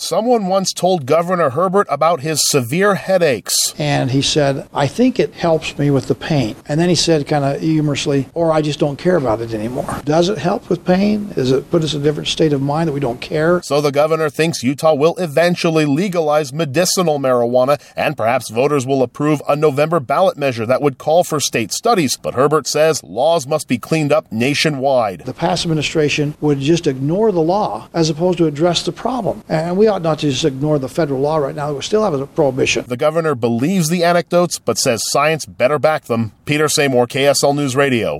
Someone once told Governor Herbert about his severe headaches. And he said, I think it helps me with the pain. And then he said kind of humorously, or I just don't care about it anymore. Does it help with pain? Does it put us in a different state of mind that we don't care? So the governor thinks Utah will eventually legalize medicinal marijuana, and perhaps voters will approve a November ballot measure that would call for state studies. But Herbert says laws must be cleaned up nationwide. The past administration would just ignore the law as opposed to address the problem. And we ought not to just ignore the federal law right now. We still have a prohibition. The governor believes the anecdotes, but says science better back them. Peter Seymour, KSL News Radio.